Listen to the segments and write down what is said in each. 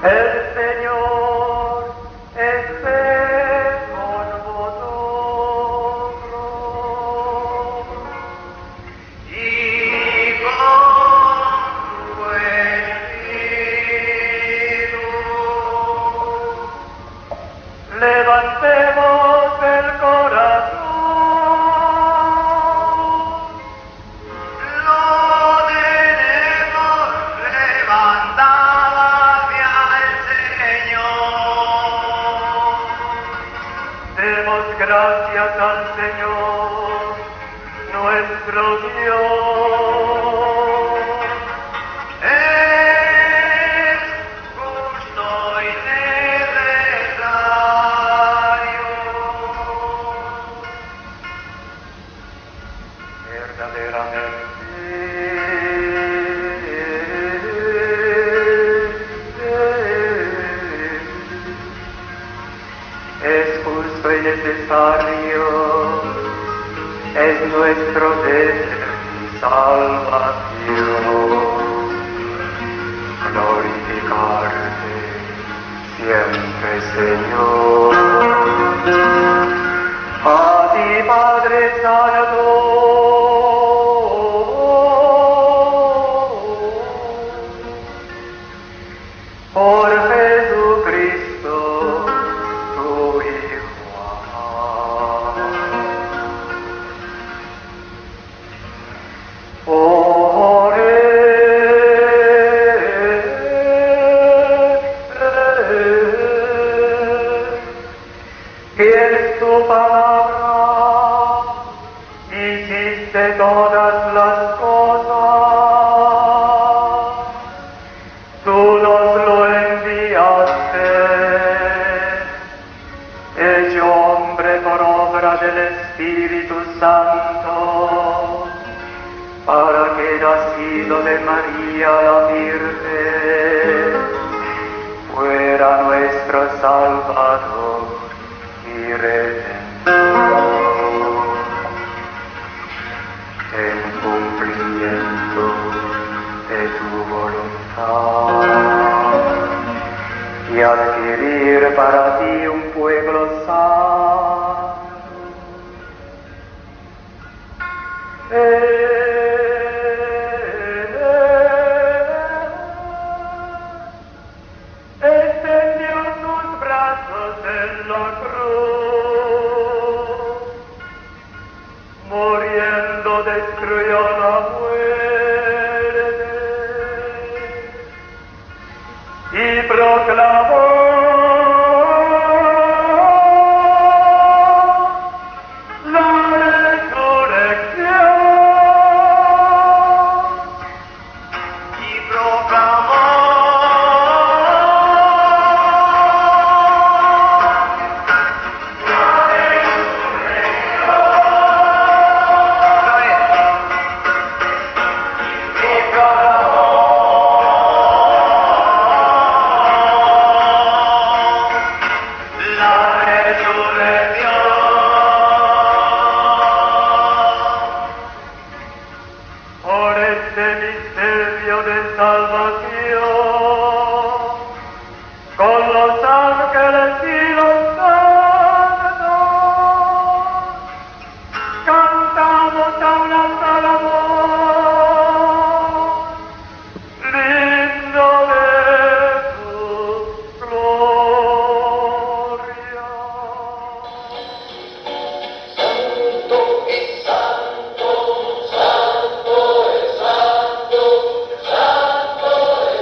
El Señor esté con vosotros. Y con tu espíritu. Levantemos el corazón. Gracias al Señor, nuestro Dios. Es justo y necesario. Es justo y necesario, es nuestro deber y salvación, glorificarte siempre, Señor. A ti, Padre Santo, por Jesucristo, tu Hijo amado. Por Él, que en tu palabra hiciste todas las cosas. Tú nos lo enviaste, hecho hombre por obra del Espíritu Santo, para que nacido de María la Virgen fuera nuestro Salvador y Redentor. En cumplimiento de tu voluntad y adquirir para ti un pueblo santo. Extendió sus brazos en la cruz, muriendo destruyó la muerte y proclamó la resurrección y proclamó por este misterio de salvación, con los ángeles y los santos, cantamos a una sola voz, lindo de tu gloria. Santo, santo, santo es santo, santo es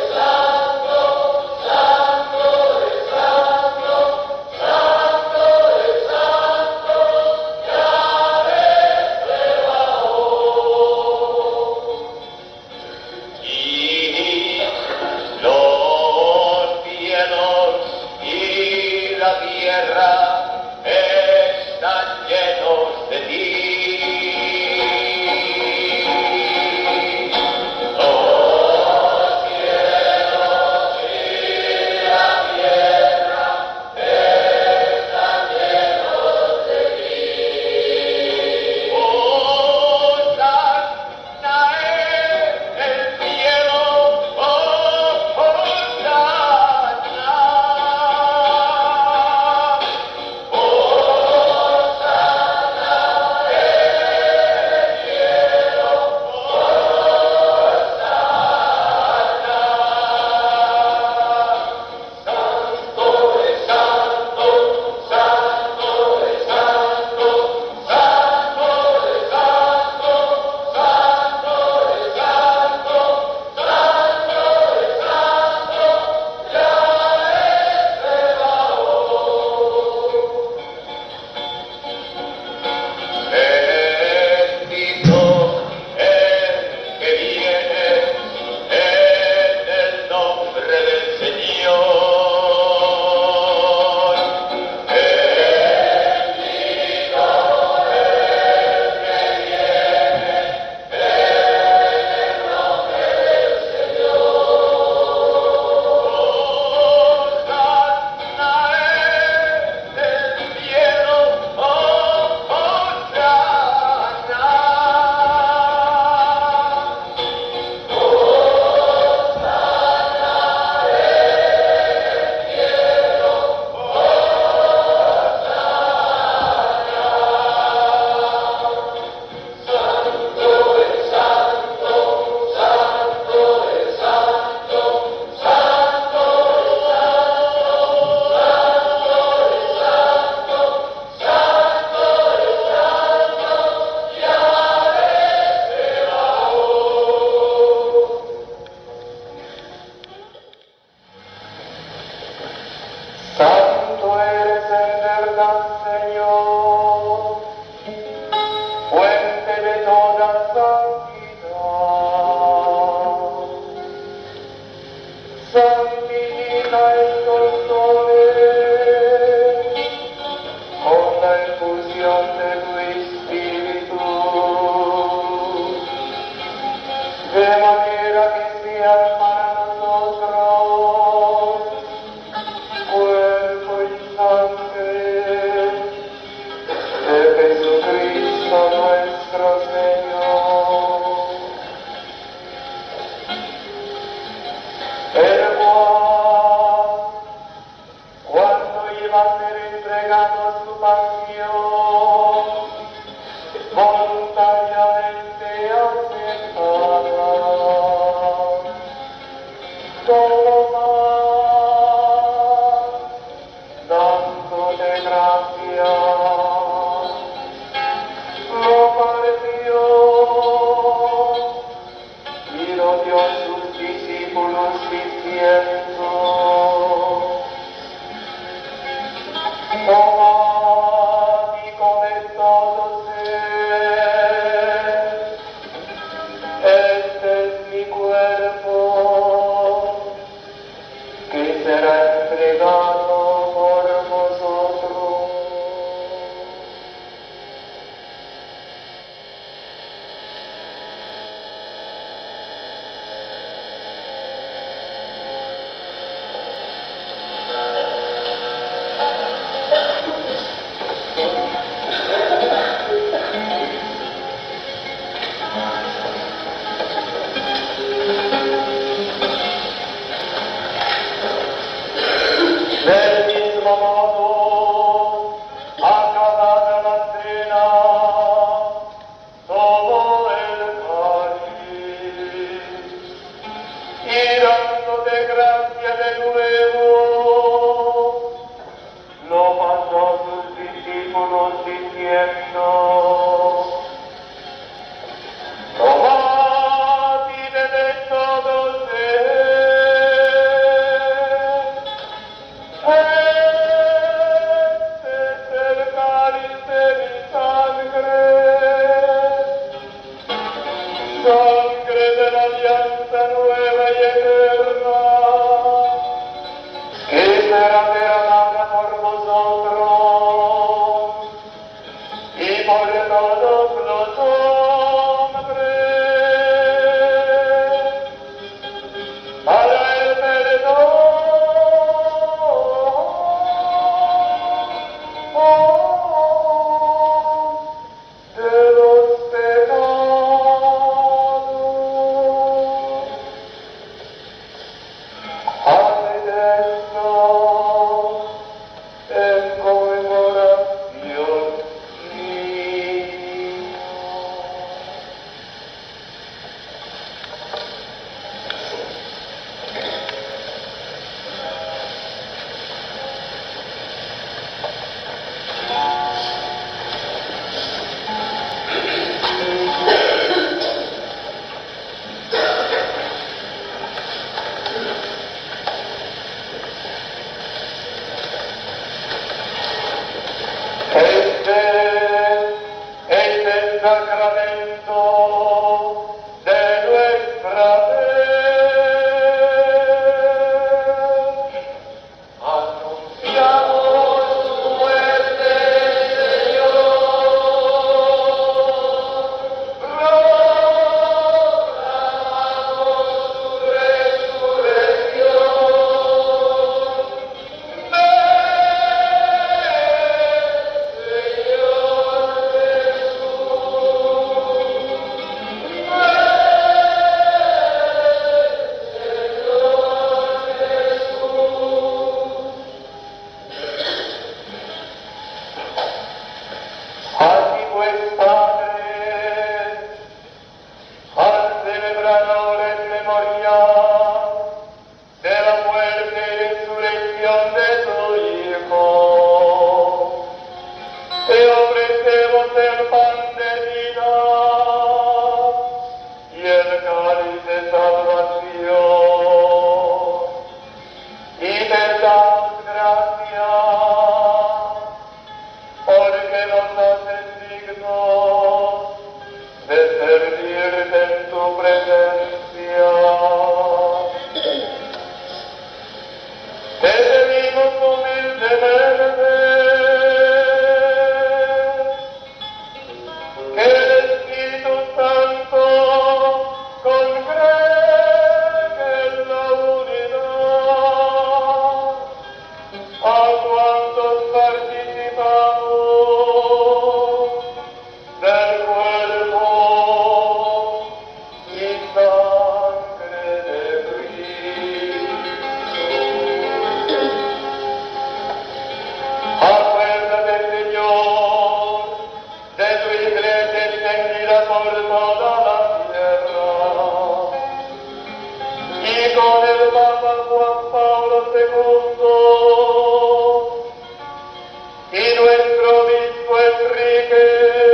manera que sean para nosotros cuerpo y sangre de Jesucristo nuestro Señor, el cual, cuando iba a ser entregado a su pasión, voluntariamente aceptaba toma, dándote gracias, lo partió y lo dio a sus discípulos diciendo: tomad y comed todos él, este es mi cuerpo, que será entregado por vosotros. Del mismo modo, acabada la cena, tomó el cáliz y dándote gracia de nuevo, lo pasó a sus discípulos diciendo: tomad y bebed todos de él. Este es el cáliz de mi sangre, sangre de la alianza nueva y eterna, que será derramada por vosotros y por todos los hombres, para el perdón de los pecados. II y nuestro obispo Enrique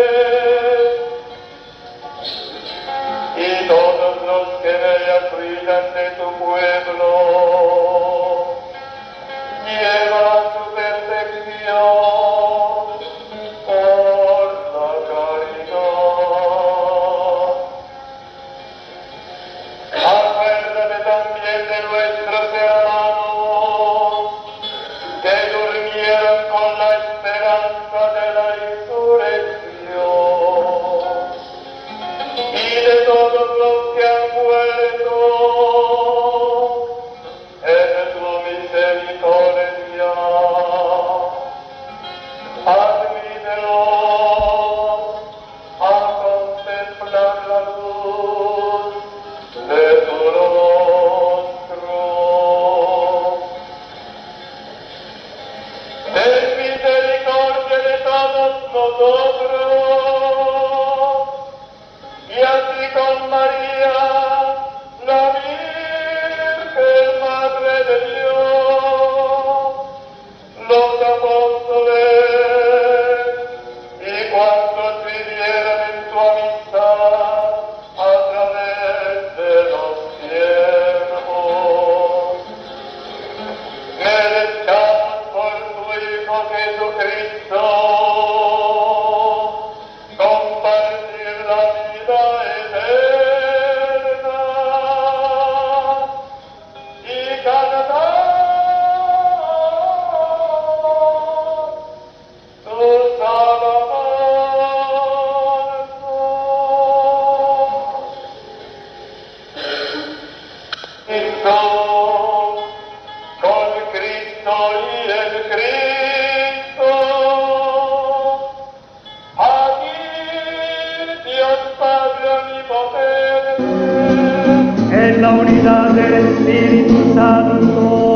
y todos los que en ella cuidan de tu pueblo, lleva su perfección por la caridad. Acuérdate también de nuestros hermanos que durmieron con la esperanza de la resurrección y de todos los que han muerto en tu misericordia. Admítelos a contemplar la luz de tu rostro. Ten misericordia de todos nosotros, y así con María, la Virgen Madre de Dios, los apóstoles y cuantos vivieron en tu amistad a través de los tiempos. Merezcamos por tu Hijo Jesucristo compartir la vida eterna y cantar tus alabanzas. Cristo, con Cristo y en Cristo, a ti, Dios Padre omnipotente, en la unidad del Espíritu Santo.